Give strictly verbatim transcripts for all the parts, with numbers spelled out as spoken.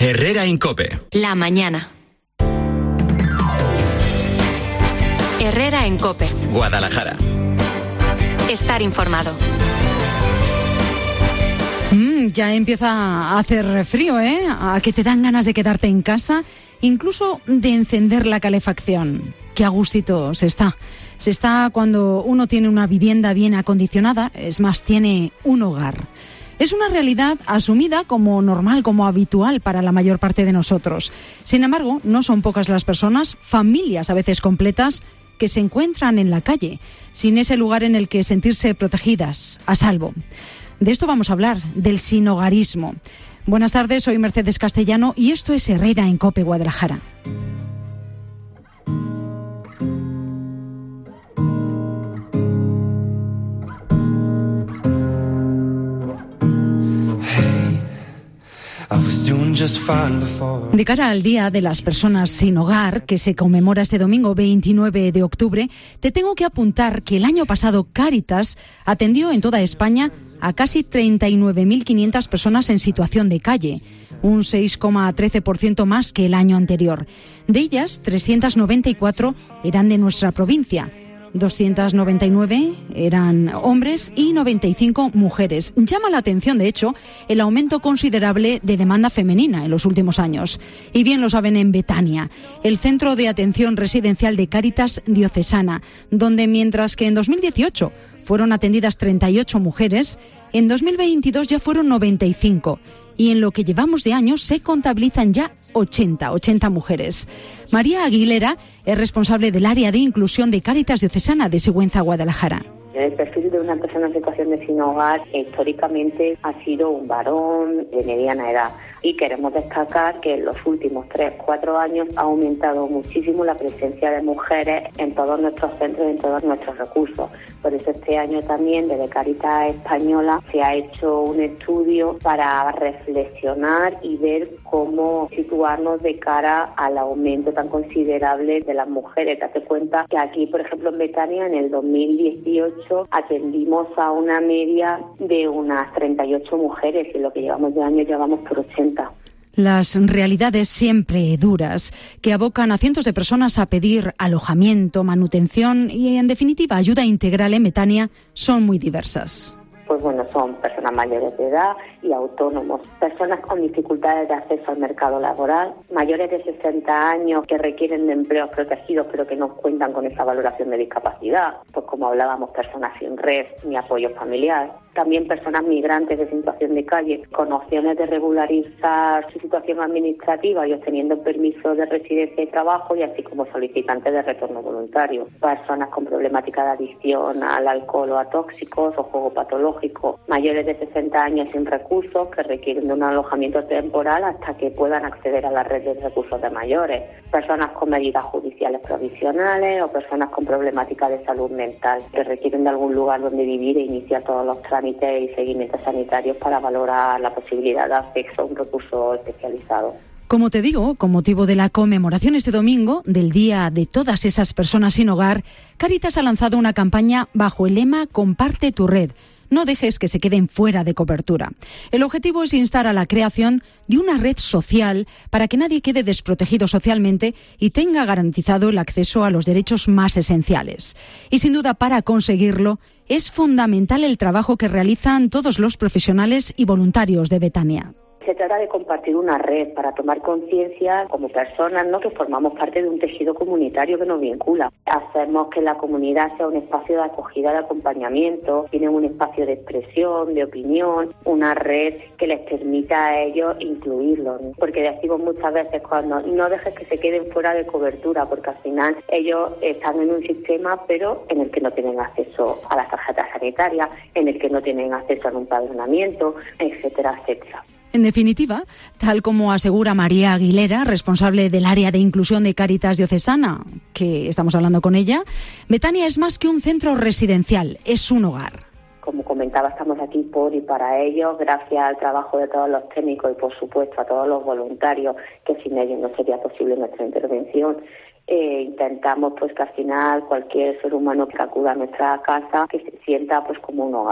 Herrera en COPE. La mañana. Herrera en COPE. Guadalajara. Estar informado. Mm, ya empieza a hacer frío, ¿eh? A que te dan ganas de quedarte en casa, incluso de encender la calefacción. Qué a gustito se está. Se está cuando uno tiene una vivienda bien acondicionada, es más, tiene un hogar. Es una realidad asumida como normal, como habitual para la mayor parte de nosotros. Sin embargo, no son pocas las personas, familias a veces completas, que se encuentran en la calle, sin ese lugar en el que sentirse protegidas, a salvo. De esto vamos a hablar, del sinhogarismo. Buenas tardes, soy Mercedes Castellano y esto es Herrera en COPE Guadalajara. De cara al Día de las Personas Sin Hogar, que se conmemora este domingo veintinueve de octubre, te tengo que apuntar que el año pasado Cáritas atendió en toda España a casi treinta y nueve mil quinientas personas en situación de calle, un seis coma trece por ciento más que el año anterior. De ellas, trescientas noventa y cuatro eran de nuestra provincia. doscientos noventa y nueve eran hombres y noventa y cinco mujeres. Llama la atención, de hecho, el aumento considerable de demanda femenina en los últimos años. Y bien lo saben en Betania, el centro de atención residencial de Cáritas Diocesana, donde mientras que en dos mil dieciocho fueron atendidas treinta y ocho mujeres, en dos mil veintidós ya fueron noventa y cinco. Y en lo que llevamos de año se contabilizan ya ochenta, ochenta mujeres. María Aguilera es responsable del área de inclusión de Cáritas Diocesana de Sigüenza, Guadalajara. El perfil de una persona en situación de sin hogar históricamente ha sido un varón de mediana edad y queremos destacar que en los últimos tres, cuatro años ha aumentado muchísimo la presencia de mujeres en todos nuestros centros y en todos nuestros recursos. Por eso este año también desde Cáritas Española se ha hecho un estudio para reflexionar y ver cómo situarnos de cara al aumento tan considerable de las mujeres. Date cuenta que aquí, por ejemplo, en Betania, en el dos mil dieciocho atendimos a una media de unas treinta y ocho mujeres y en lo que llevamos de año llevamos por ochenta. Las realidades siempre duras que abocan a cientos de personas a pedir alojamiento, manutención y, en definitiva, ayuda integral en Betania son muy diversas. Pues bueno, son personas mayores de edad y autónomos, personas con dificultades de acceso al mercado laboral, mayores de sesenta años que requieren de empleos protegidos pero que no cuentan con esa valoración de discapacidad, pues como hablábamos, personas sin red ni apoyo familiar. También personas migrantes de situación de calle con opciones de regularizar su situación administrativa y obteniendo permisos de residencia y trabajo, y así como solicitantes de retorno voluntario. Personas con problemática de adicción al alcohol o a tóxicos o juego patológico. Mayores de sesenta años sin recursos que requieren de un alojamiento temporal hasta que puedan acceder a la red de recursos de mayores. Personas con medidas judiciales provisionales o personas con problemática de salud mental que requieren de algún lugar donde vivir e iniciar todos los trámites y seguimientos sanitarios para valorar la posibilidad de acceso a un recurso especializado. Como te digo, con motivo de la conmemoración este domingo del Día de todas esas personas sin hogar, Cáritas ha lanzado una campaña bajo el lema Comparte tu red. No dejes que se queden fuera de cobertura. El objetivo es instar a la creación de una red social para que nadie quede desprotegido socialmente y tenga garantizado el acceso a los derechos más esenciales. Y sin duda, para conseguirlo, es fundamental el trabajo que realizan todos los profesionales y voluntarios de Betania. Se trata de compartir una red para tomar conciencia como personas, ¿no?, que formamos parte de un tejido comunitario que nos vincula. Hacemos que la comunidad sea un espacio de acogida, de acompañamiento, tienen un espacio de expresión, de opinión, una red que les permita a ellos incluirlos, ¿no? Porque decimos muchas veces cuando no dejes que se queden fuera de cobertura, porque al final ellos están en un sistema pero en el que no tienen acceso a las tarjetas sanitarias, en el que no tienen acceso a un empadronamiento, etcétera, etcétera. En definitiva, tal como asegura María Aguilera, responsable del área de inclusión de Cáritas Diocesana, que estamos hablando con ella, Betania es más que un centro residencial, es un hogar. Como comentaba, estamos aquí por y para ellos, gracias al trabajo de todos los técnicos y, por supuesto, a todos los voluntarios, que sin ellos no sería posible nuestra intervención. Eh, intentamos pues que al final cualquier ser humano que acuda a nuestra casa que se sienta pues como un hogar.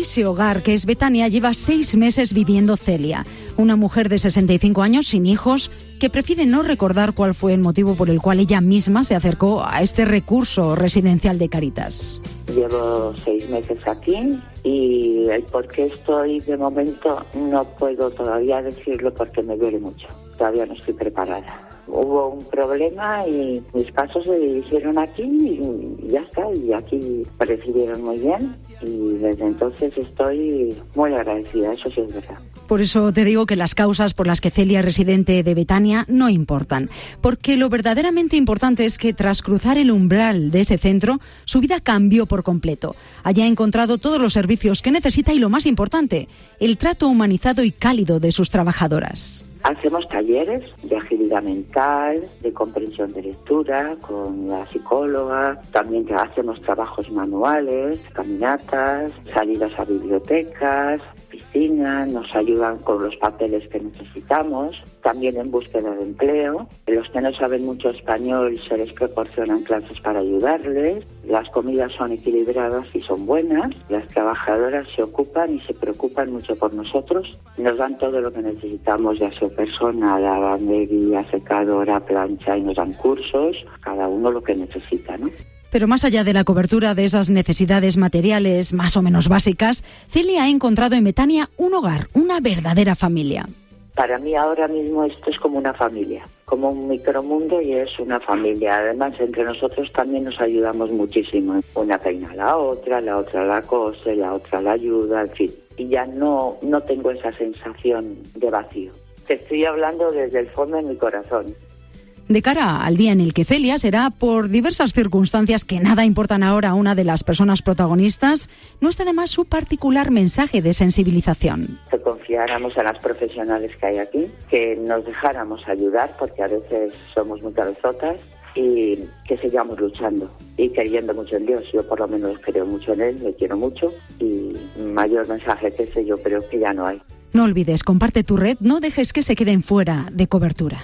ese hogar que es Betania lleva seis meses viviendo Celia, una mujer de sesenta y cinco años sin hijos que prefiere no recordar cuál fue el motivo por el cual ella misma se acercó a este recurso residencial de Cáritas. Llevo seis meses aquí y el por qué estoy de momento no puedo todavía decirlo porque me duele mucho. Todavía no estoy preparada. Hubo un problema y mis pasos se dirigieron aquí y ya está, y aquí recibieron muy bien y desde entonces estoy muy agradecida, eso sí es verdad. Por eso te digo que las causas por las que Celia es residente de Betania no importan, porque lo verdaderamente importante es que tras cruzar el umbral de ese centro, su vida cambió por completo. Allí ha encontrado todos los servicios que necesita y lo más importante, el trato humanizado y cálido de sus trabajadoras. Hacemos talleres de agilidad mental, de comprensión de lectura con la psicóloga. También hacemos trabajos manuales, caminatas, salidas a bibliotecas, piscina. Nos ayudan con los papeles que necesitamos. También en búsqueda de empleo. Los que no saben mucho español se les proporcionan clases para ayudarles. Las comidas son equilibradas y son buenas. Las trabajadoras se ocupan y se preocupan mucho por nosotros. Nos dan todo lo que necesitamos, ya sea persona, lavandería, secadora, plancha, y nos dan cursos, cada uno lo que necesita, ¿no? Pero más allá de la cobertura de esas necesidades materiales más o menos básicas, Celia ha encontrado en Betania un hogar, una verdadera familia. Para mí ahora mismo esto es como una familia, como un micromundo y es una familia. Además, entre nosotros también nos ayudamos muchísimo. Una peina a la otra, la otra la cose, la otra la ayuda, en fin. Y ya no, no tengo esa sensación de vacío. Te estoy hablando desde el fondo de mi corazón. De cara al día en el que Celia será, por diversas circunstancias que nada importan ahora a una de las personas protagonistas, no está de más su particular mensaje de sensibilización. Que confiáramos en las profesionales que hay aquí, que nos dejáramos ayudar, porque a veces somos muy cabezotas, y que sigamos luchando y creyendo mucho en Dios. Yo por lo menos creo mucho en Él, le quiero mucho, y mayor mensaje que ese yo creo que ya no hay. No olvides, comparte tu red, no dejes que se queden fuera de cobertura.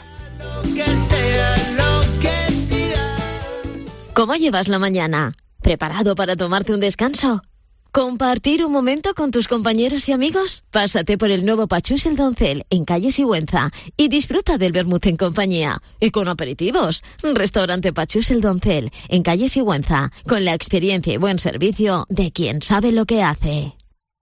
¿Cómo llevas la mañana? ¿Preparado para tomarte un descanso? ¿Compartir un momento con tus compañeros y amigos? Pásate por el nuevo Pachús el Doncel en calle Sigüenza y disfruta del vermut en compañía y con aperitivos. Restaurante Pachús el Doncel en calle Sigüenza, con la experiencia y buen servicio de quien sabe lo que hace.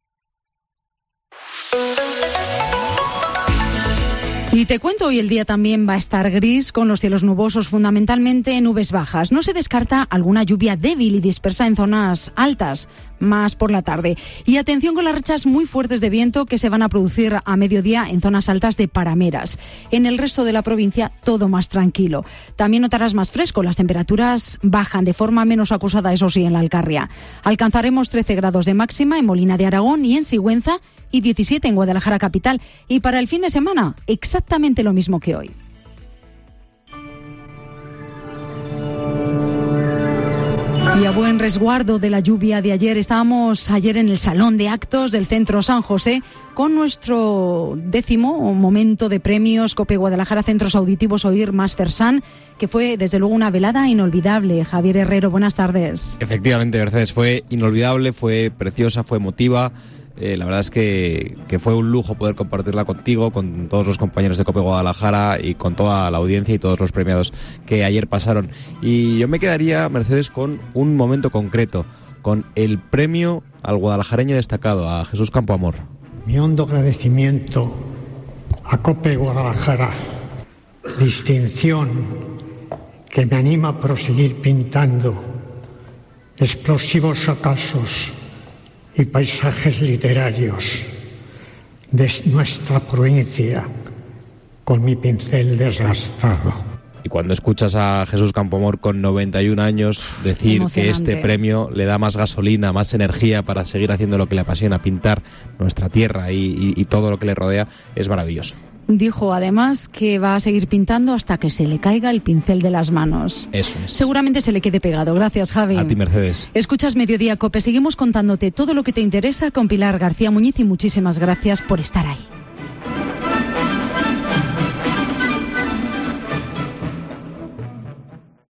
Y te cuento, hoy el día también va a estar gris, con los cielos nubosos, fundamentalmente nubes bajas. No se descarta alguna lluvia débil y dispersa en zonas altas, más por la tarde. Y atención con las rachas muy fuertes de viento que se van a producir a mediodía en zonas altas de Parameras. En el resto de la provincia, todo más tranquilo. También notarás más fresco, las temperaturas bajan de forma menos acusada, eso sí, en la Alcarria. Alcanzaremos trece grados de máxima en Molina de Aragón y en Sigüenza, y diecisiete en Guadalajara capital. Y para el fin de semana, exactamente lo mismo que hoy. Y a buen resguardo de la lluvia de ayer, estábamos ayer en el Salón de Actos del Centro San José con nuestro décimo momento de premios COPE Guadalajara Centros Auditivos Oír Más Fersan, que fue desde luego una velada inolvidable. Javier Herrero, buenas tardes. Efectivamente, Mercedes, fue inolvidable, fue preciosa, fue emotiva. Eh, la verdad es que, que fue un lujo poder compartirla contigo, con todos los compañeros de COPE Guadalajara y con toda la audiencia y todos los premiados que ayer pasaron. Y yo me quedaría, Mercedes, con un momento concreto, con el premio al guadalajareño destacado, a Jesús Campoamor. Mi hondo agradecimiento a COPE Guadalajara, distinción que me anima a proseguir pintando explosivos ocasos y paisajes literarios de nuestra provincia con mi pincel desgastado. Y cuando escuchas a Jesús Campoamor con noventa y un años decir que este premio le da más gasolina, más energía para seguir haciendo lo que le apasiona, pintar nuestra tierra y, y, y todo lo que le rodea, es maravilloso. Dijo además que va a seguir pintando hasta que se le caiga el pincel de las manos. Eso es. Seguramente se le quede pegado. Gracias, Javi. A ti, Mercedes. Escuchas Mediodía COPE. Seguimos contándote todo lo que te interesa con Pilar García Muñiz y muchísimas gracias por estar ahí.